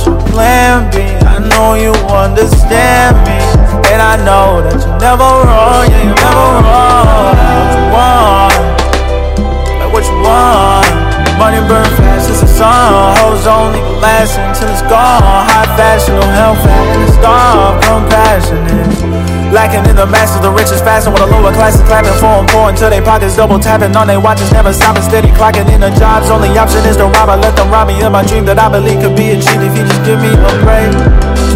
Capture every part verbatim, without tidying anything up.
what your plan be. I know you understand me, and I know that you're never wrong. Yeah, you're never wrong. What you want, like what you want. Money burn fast, it's a song. Hoes only can last until it's gone. High fashion, no health, fat in the star. Compassionate, lacking in the masses, the richest fashion with a lower class is clapping for them poor until they pockets double tapping on they watches, never stopping, steady clocking in the jobs. Only option is to rob. I let them rob me of my dream that I believe could be achieved if you just give me a break to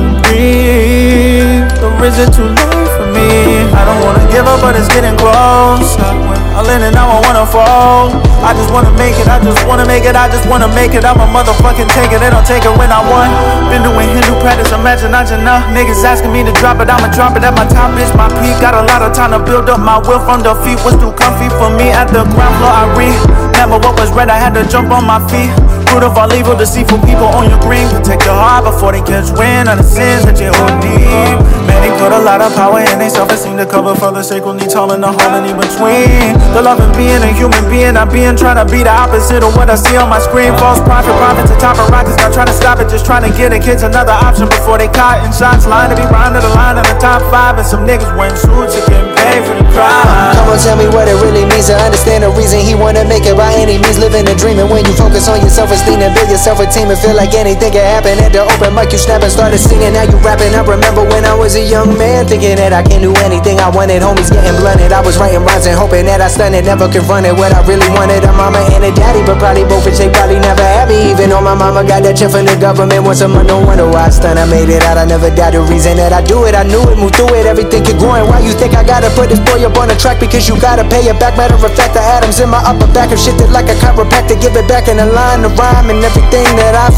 breathe. Or is it too late for me? I don't wanna give up, but it's getting close. I lean and now I wanna fall. I just wanna make it, I just wanna make it, I just wanna make it. I'm a motherfucking taker, they don't take it when I want. Been doing Hindu practice, imagine I just know. Niggas asking me to drop it, I'ma drop it at my top, bitch, my peak. Got a lot of time to build up my will from defeat. Was too comfy for me at the ground floor, I remember what was red, I had to jump on my feet. Root of all evil, deceitful people on your green. Protect your heart before they catch wind of the sins that you hold deep. Man, they put a lot of power in they self-esteem to cover for the sacred needs, all in the harmony between the love and being a human being. I'm being trying to be the opposite of what I see on my screen. False prophet, prophets atop of rockets, not trying to stop it, just trying to get the kids another option before they caught in shots. Line to be round to the line in the top five, and some niggas wearing suits and getting paid for the crime. Come on, tell me what it really means to understand the reason he wanna make it by any means. Living a dream, and when you focus on yourself esteem and build yourself a team and feel like anything can happen. At the open mic you snap and started singing, now you rapping. I remember when I was a young man thinking that I can do anything I wanted. Homies getting blunted, I was writing rhymes and hoping that I stunned it, never confronted what I really wanted. A mama and a daddy, but probably both which they probably never had me. Even though my mama got that check from the government once a month, no wonder why I stunned. I made it out, I never died. The reason that I do it, I knew it, moved through it, everything keep growing. Why you think I gotta put this boy up on the track? Because you gotta pay it back. Matter of fact, the atoms in my upper back have shifted like a chiropractor. Give it back in a line, the rhyme and everything that I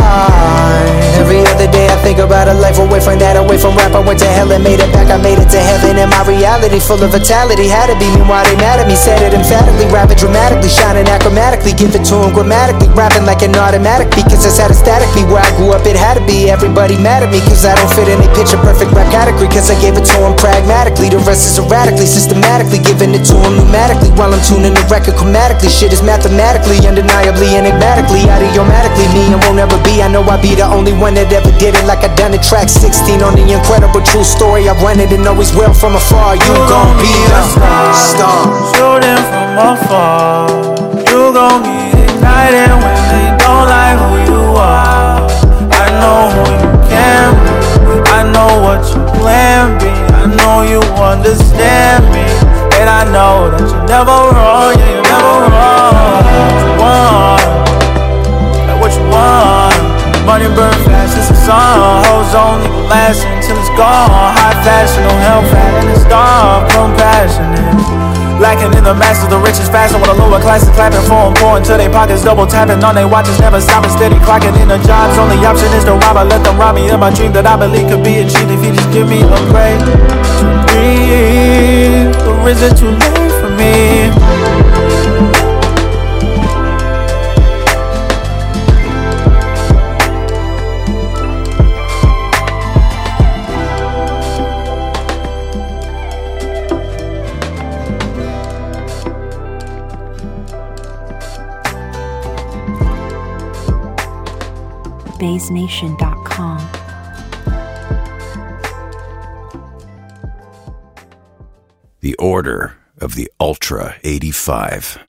find. Every other day I think about a life away from that, away from rap. I went to hell and made it back, I made it to heaven. And my reality full of vitality had to be me. Why they mad at me? Said it emphatically, rapping dramatically, shining achromatically. Give it to him grammatically, rapping like an automatic. Because it's statically where I grew up, it had to be. Everybody mad at me cause I don't fit in a picture perfect rap category. Cause I gave it to him pragmatically, the rest is erratically, systematically giving it to him pneumatically. While I'm tuning the record chromatically, shit is mathematically, undeniably, enigmatically, idiomatically me and won't ever be. I know I'll be the only one that ever did it like I done it. Track sixteen on the incredible true story. I run it and always will from afar. You, you gon' be a star, star. Shooting from afar. You gon' get ignited when they don't like who you are. I know who you can be, I know what your plan be. I know you understand me, and I know that you're never wrong. Yeah, you're never wrong. What you want, like what you want. Money burn fast, it's a song. Hoes only can last until it's gone. High fashion, no health, fat in the star. Compassionate, lacking in the masses, the richest fashion with a lower class is clapping for them poor until they pockets double tapping on they watches, never stopping, steady clocking in the jobs. Only option is to rob. I let them rob me of my dream that I believe could be achieved if you just give me a break to breathe. Or is it too late for me? Bass Nation dot com. The Order of the Ultra eighty-five.